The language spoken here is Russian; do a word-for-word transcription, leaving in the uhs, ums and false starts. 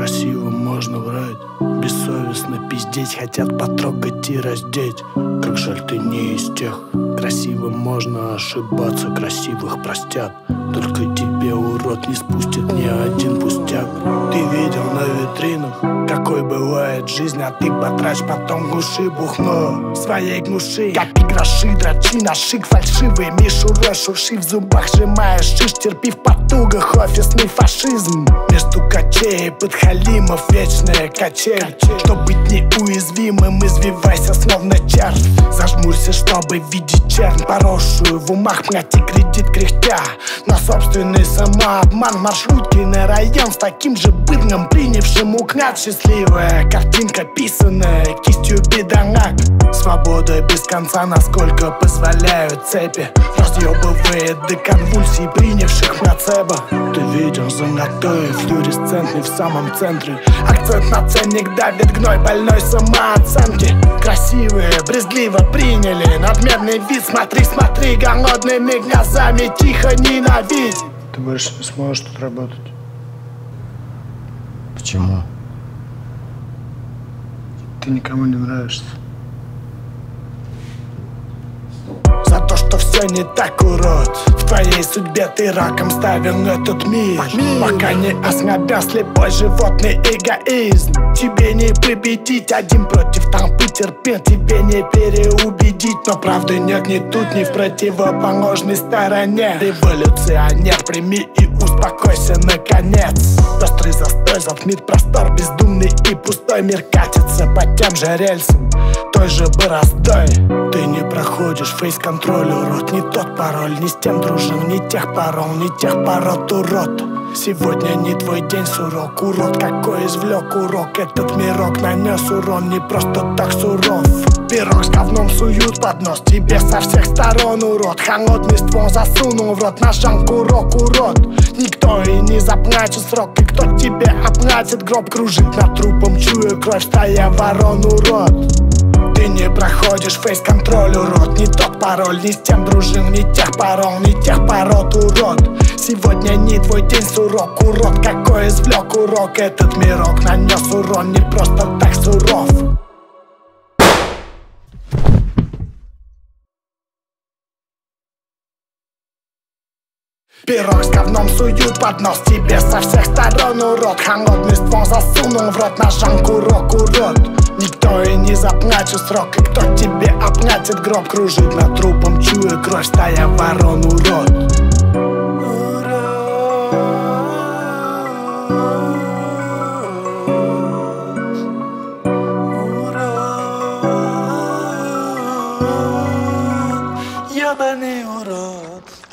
Красиво можно врать, бессовестно пиздеть, хотят потрогать и раздеть. Как жаль, ты не из тех. Красиво можно ошибаться, красивых простят. Только тебе, урод, не спустит ни один пустяк. Ты видел на витринах, какой бывает жизнь, а ты потрачь потом глуши бухно в своей глуши. Копи гроши, дрочи на шик фальшивый, мишурой шурши в зубах, сжимаешь шиш, терпи в потугах офисный фашизм. Между качей подхалимов вечная качель. Чтоб быть неуязвимым, извивайся словно червь. Зажмурься, чтобы видеть чернь, поросшую в умах, плати кредит кряхтя на собственный самообман. Маршрутки на район с таким же быдлом, принявшим уклад. Счастливая картинка, писанная кистью бедонак. Свобода без конца, насколько позволяют цепи, разъебывает до конвульсий принявших плацебо. Ты видел золотой, флюоресцентный в самом центре. Акцент на ценник давит гной больной самооценки. Красивые, брезгливо приняли надменный вид. Смотри, смотри, голодными глазами, тихо ненавидь. Ты больше не сможешь тут работать. Почему? Ты никому не нравишься. За то, что все не так, урод. В твоей судьбе ты раком ставил этот мир, пока не ослабел слепой животный эгоизм. Тебе не победить, один против толпы терпел, тебе не переубедить. Но правды нет ни тут, ни в противоположной стороне. Революционер, прими и успокойся наконец. Острый застой затмит простор, бездумный и пустой мир катится по тем же рельсам, той же бороздой. Ты не проходишь фейс-контроль, урод. Не тот пароль, не с тем дружил, не тех порол, не тех пород, урод. Сегодня не твой день, сурок, урод. Какой извлек урок, этот мирок нанес урон, не просто так суров. Пирог с говном суют под нос тебе со всех сторон, урод. Холодный ствол засунул в рот, нажал курок, урод. Никто и не заплатит срок, и кто тебе оплатит гроб? Кружит над трупом, чуя кровь, стая ворон, урод. Ты не проходишь фейс-контроль, урод. Не тот пароль, не с тем дружил, не тех парол, не тех пород, урод. Сегодня не твой день, сурок, урод. Какой извлек урок, этот мирок нанес урон, не просто так суров. Пирог с говном суют под нос тебе со всех сторон, урод. Холодный ствол засунул в рот, нажал курок, урод. Никто и не заплатит срок, и кто тебе оплатит гроб? Кружит над трупом, чуя кровь, стая ворон, урод. Ебаный урод.